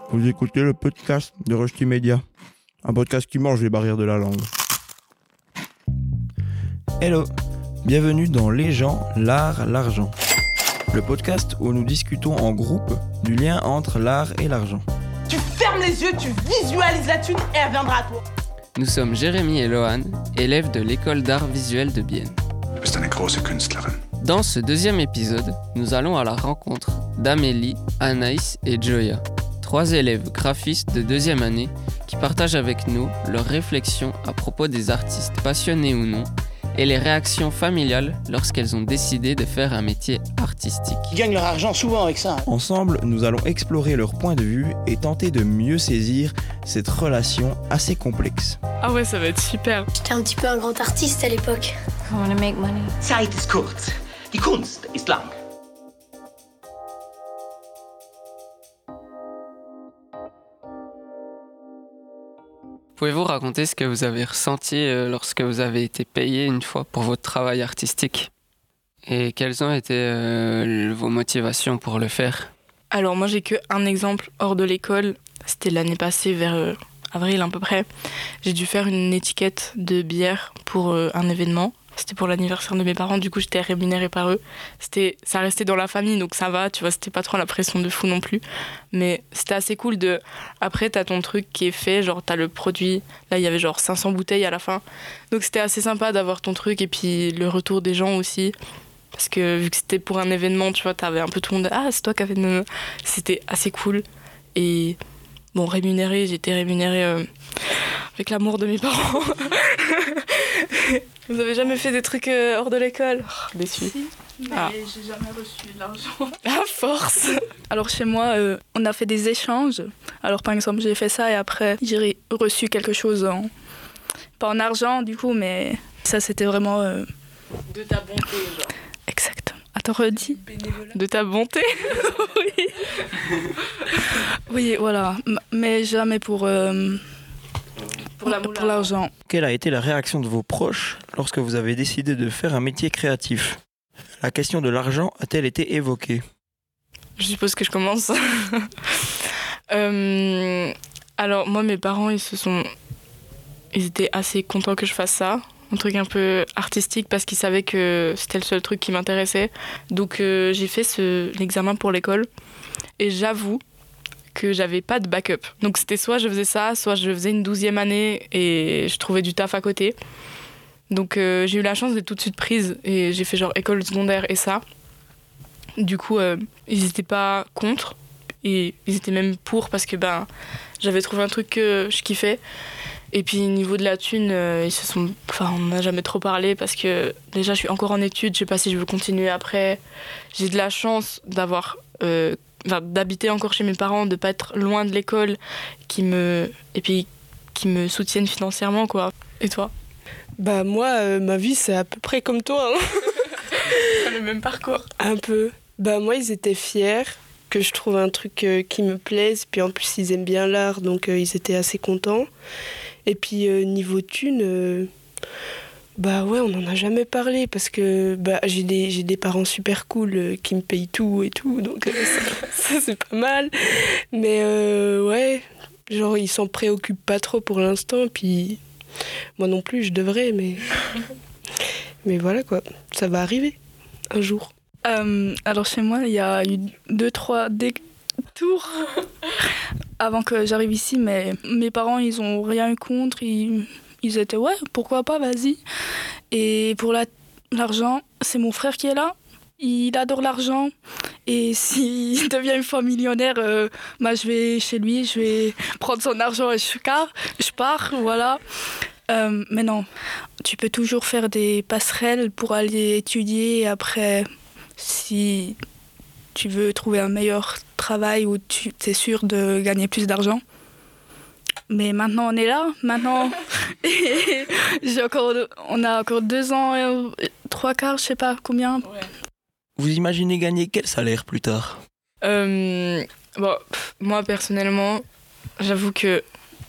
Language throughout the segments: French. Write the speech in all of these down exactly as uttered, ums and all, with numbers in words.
Vous écoutez le podcast de Rusty Media, un podcast qui mange les barrières de la langue. Hello, bienvenue dans Les gens, l'art, l'argent. Le podcast où nous discutons en groupe du lien entre l'art et l'argent. Tu fermes les yeux, tu visualises la thune et elle viendra à toi. Nous sommes Jérémy et Lohan, élèves de l'école d'art visuel de Bienne. Du bist eine große Künstlerin. Dans ce deuxième épisode, nous allons à la rencontre d'Amélie, Anaïs et Joya, trois élèves graphistes de deuxième année qui partagent avec nous leurs réflexions à propos des artistes passionnés ou non et les réactions familiales lorsqu'elles ont décidé de faire un métier artistique. Ils gagnent leur argent souvent avec ça. Ensemble, nous allons explorer leur point de vue et tenter de mieux saisir cette relation assez complexe. Ah ouais, ça va être super. J'étais un petit peu un grand artiste à l'époque. I want to make money. Zeit ist kurz. Die Kunst ist lang. Pouvez-vous raconter ce que vous avez ressenti lorsque vous avez été payé une fois pour votre travail artistique ? Et quelles ont été euh, vos motivations pour le faire ? Alors moi j'ai qu'un exemple hors de l'école, c'était l'année passée vers euh, avril à peu près. J'ai dû faire une étiquette de bière pour euh, un événement. C'était pour l'anniversaire de mes parents, du coup j'étais rémunérée par eux. C'était, ça restait dans la famille, donc ça va, tu vois, c'était pas trop la pression de fou non plus. Mais c'était assez cool de... Après, t'as ton truc qui est fait, genre t'as le produit. Là, il y avait genre cinq cents bouteilles à la fin. Donc c'était assez sympa d'avoir ton truc et puis le retour des gens aussi. Parce que vu que c'était pour un événement, tu vois, t'avais un peu tout le monde... Ah, c'est toi qui as fait... Une... C'était assez cool. Et bon, rémunérée, j'étais rémunérée euh, avec l'amour de mes parents. Vous avez jamais fait des trucs euh, hors de l'école ? Oh, déçu. Si, mais Ah. j'ai jamais reçu de l'argent. À force. Alors chez moi, euh, on a fait des échanges. Alors par exemple, j'ai fait ça et après, j'ai reçu quelque chose, en... pas en argent du coup, mais ça c'était vraiment... euh, De ta bonté, genre. Exactement. Attends, redis. De ta bonté. Oui. Oui, voilà. M- Mais jamais pour, euh, Pour la pour l'argent. Quelle a été la réaction de vos proches lorsque vous avez décidé de faire un métier créatif ? La question de l'argent a-t-elle été évoquée ? Je suppose que je commence. Euh, alors moi, mes parents, ils se sont... Ils étaient assez contents que je fasse ça. Un truc un peu artistique parce qu'ils savaient que c'était le seul truc qui m'intéressait. Donc euh, j'ai fait ce, l'examen pour l'école et j'avoue que j'avais pas de backup. Donc c'était soit je faisais ça, soit je faisais une douzième année et je trouvais du taf à côté. Donc euh, j'ai eu la chance d'être tout de suite prise et j'ai fait genre école secondaire et ça. Du coup, euh, ils étaient pas contre et ils étaient même pour parce que ben, j'avais trouvé un truc que je kiffais. Et puis niveau de la thune, euh, ils se sont... enfin, on n'a jamais trop parlé parce que déjà je suis encore en études, je sais pas si je veux continuer après. J'ai de la chance d'avoir, euh, enfin, d'habiter encore chez mes parents, de pas être loin de l'école, qui me... et puis qui me soutiennent financièrement, quoi. Et toi ? Bah moi, euh, ma vie c'est à peu près comme toi, hein. C'est le même parcours. Un peu. Bah moi ils étaient fiers que je trouve un truc euh, qui me plaise, puis en plus ils aiment bien l'art, donc euh, ils étaient assez contents. Et puis euh, niveau thune, euh, bah ouais, on n'en a jamais parlé parce que bah, j'ai des, j'ai des parents super cool euh, qui me payent tout et tout, donc euh, ça, ça c'est pas mal. Mais euh, ouais, genre ils s'en préoccupent pas trop pour l'instant, puis moi non plus je devrais, mais, mais voilà quoi, ça va arriver un jour. Euh, alors chez moi, il y a eu deux, trois détours avant que j'arrive ici, mais mes parents, ils ont rien eu contre. Ils, ils étaient, ouais, pourquoi pas, vas-y. Et pour la, l'argent, c'est mon frère qui est là. Il adore l'argent. Et s'il devient une fois millionnaire, euh, bah, je vais chez lui, je vais prendre son argent et je pars, je pars voilà. Euh, mais non, tu peux toujours faire des passerelles pour aller étudier et après... Si tu veux trouver un meilleur travail où tu es sûr de gagner plus d'argent. Mais maintenant, on est là. Maintenant, j'ai encore, on a encore deux ans, et trois quarts, je sais pas combien. Ouais. Vous imaginez gagner quel salaire plus tard ? Euh, bon, pff, moi, personnellement, j'avoue que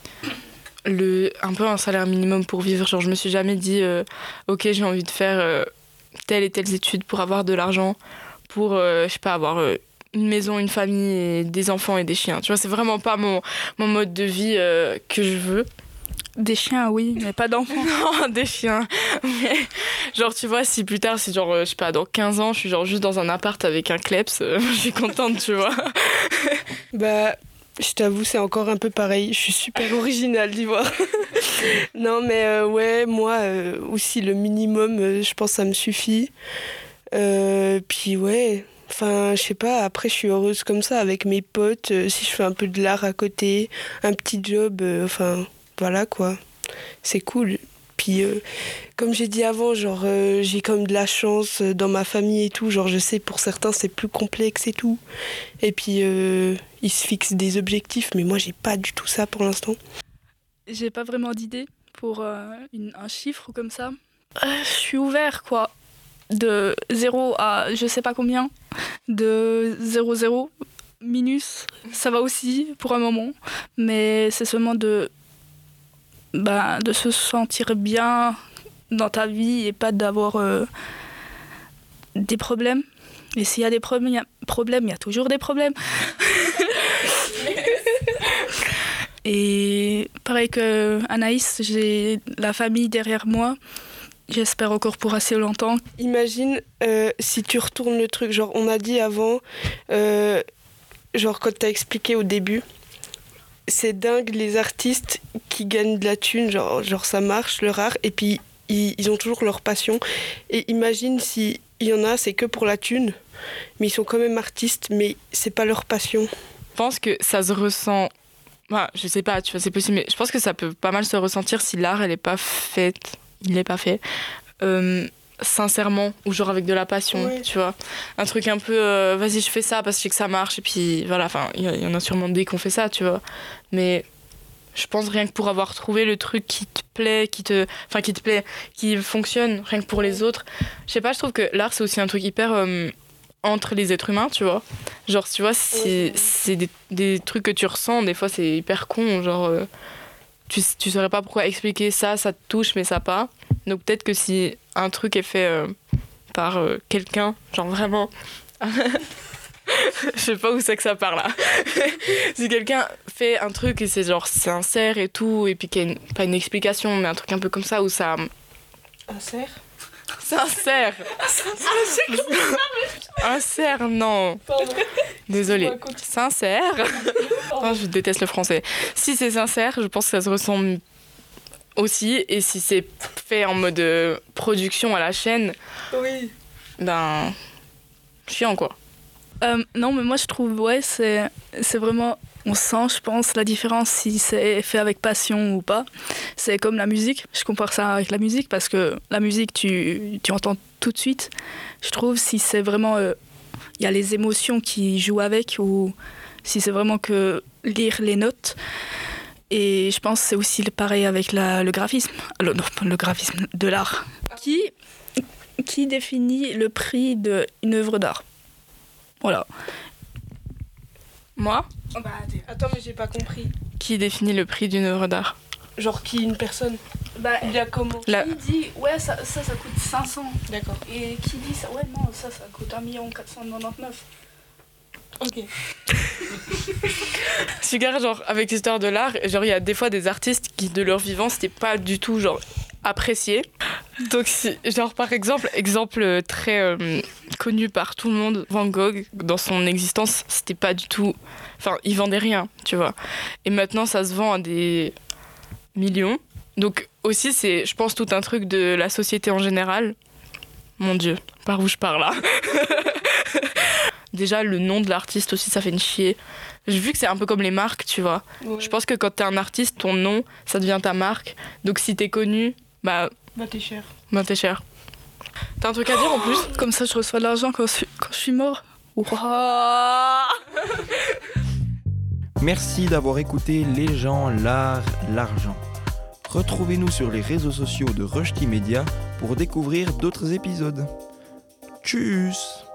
le, un peu un salaire minimum pour vivre, genre je me suis jamais dit euh, « Ok, j'ai envie de faire... Euh, telles et telles études pour avoir de l'argent, pour, euh, je sais pas, avoir euh, une maison, une famille, et des enfants et des chiens. Tu vois, c'est vraiment pas mon, mon mode de vie euh, que je veux. Des chiens, oui, mais pas d'enfants. Non, des chiens. Mais genre, tu vois, si plus tard, c'est genre, euh, je sais pas, dans quinze ans, je suis genre juste dans un appart avec un kleps, euh, je suis contente, tu vois. Bah, je t'avoue, c'est encore un peu pareil. Je suis super originale, d'ivoire. Non, mais euh, ouais, moi euh, aussi, le minimum, euh, je pense que ça me suffit. Euh, puis ouais, enfin, je sais pas, après, je suis heureuse comme ça, avec mes potes. Euh, si je fais un peu de l'art à côté, un petit job, euh, enfin, voilà quoi. C'est cool. Puis, euh, comme j'ai dit avant, genre, euh, j'ai comme de la chance euh, dans ma famille et tout. Genre, je sais, pour certains, c'est plus complexe et tout. Et puis, euh, ils se fixent des objectifs, mais moi, j'ai pas du tout ça pour l'instant. J'ai pas vraiment d'idée pour euh, une, un chiffre comme ça. Euh, je suis ouvert, quoi. De zéro à je sais pas combien. De zéro zéro minus, ça va aussi pour un moment. Mais c'est seulement de... Bah, de se sentir bien dans ta vie et pas d'avoir euh, des problèmes. Et s'il y a des problèmes, il y a, problèmes, il y a toujours des problèmes. Et pareil que Anaïs, j'ai la famille derrière moi. J'espère encore pour assez longtemps. Imagine euh, si tu retournes le truc. Genre, on a dit avant, euh, genre quand t'as expliqué au début, c'est dingue les artistes qui gagnent de la thune, genre, genre ça marche, leur art, et puis ils, ils ont toujours leur passion. Et imagine s'il y en a, c'est que pour la thune, mais ils sont quand même artistes, mais c'est pas leur passion. Je pense que ça se ressent... Enfin, je sais pas, tu vois, c'est possible, mais je pense que ça peut pas mal se ressentir si l'art, elle est pas faite, il est pas fait, euh, sincèrement, ou genre avec de la passion, oui. Tu vois. Un truc un peu, euh, vas-y, je fais ça parce que je sais que ça marche, et puis voilà, enfin, il y, y en a sûrement des qui ont fait ça, tu vois. Mais je pense rien que pour avoir trouvé le truc qui te plaît, qui te, enfin, qui te plaît, qui fonctionne, rien que pour les autres. Je sais pas, je trouve que l'art, c'est aussi un truc hyper... Euh, entre les êtres humains, tu vois. Genre, tu vois, c'est, c'est des, des trucs que tu ressens, des fois, c'est hyper con, genre... Euh, tu, tu saurais pas pourquoi expliquer ça, ça te touche, mais ça pas. Donc peut-être que si un truc est fait euh, par euh, quelqu'un, genre vraiment... Je sais pas où c'est que ça part, là. Si quelqu'un fait un truc et c'est genre sincère et tout, et puis qu'il y a une, pas une explication, mais un truc un peu comme ça, où ça... Sincère ? Sincère. Sincère, non. Pardon. Désolée. Sincère. Oh, je déteste le français. Si c'est sincère, je pense que ça se ressent aussi. Et si c'est fait en mode euh, production à la chaîne, oui. Ben, chiant quoi. Euh, non, mais moi je trouve, ouais, c'est, c'est vraiment, on sent, je pense, la différence si c'est fait avec passion ou pas. C'est comme la musique, je compare ça avec la musique parce que la musique, tu, tu entends tout de suite. Je trouve si c'est vraiment, il euh, y a les émotions qui jouent avec ou si c'est vraiment que lire les notes. Et je pense que c'est aussi pareil avec la, le graphisme, le, non, le graphisme de l'art. Qui, qui définit le prix d'une œuvre d'art ? Voilà. Moi ? Oh bah, attends, mais j'ai pas compris. Qui définit le prix d'une œuvre d'art ? Genre qui, une personne ? Bah, il y a comment ? La... Qui dit, ouais, ça, ça, ça coûte cinq cents. D'accord. Et qui dit, ça, ouais, non, ça, ça coûte un million quatre cent quatre-vingt-dix-neuf. Ok. Super, genre, avec l'histoire de l'art, genre, il y a des fois des artistes qui, de leur vivant, c'était pas du tout, genre, apprécié. Donc, si, genre, par exemple, exemple très euh, connu par tout le monde, Van Gogh, dans son existence, c'était pas du tout... Enfin, il vendait rien, tu vois. Et maintenant, ça se vend à des millions. Donc, aussi, c'est, je pense, tout un truc de la société en général. Mon Dieu, par où je pars, là. Déjà, le nom de l'artiste aussi, ça fait une chier. J'ai vu que c'est un peu comme les marques, tu vois. Ouais. Je pense que quand t'es un artiste, ton nom, ça devient ta marque. Donc, si t'es connu... Bah, bah t'es cher. Bah t'es cher. T'as un truc à dire en plus ? Comme ça je reçois de l'argent quand je suis, quand je suis mort. Wow. Merci d'avoir écouté Les gens, l'art, l'argent. Retrouvez-nous sur les réseaux sociaux de Rushdie Media pour découvrir d'autres épisodes. Tchuss.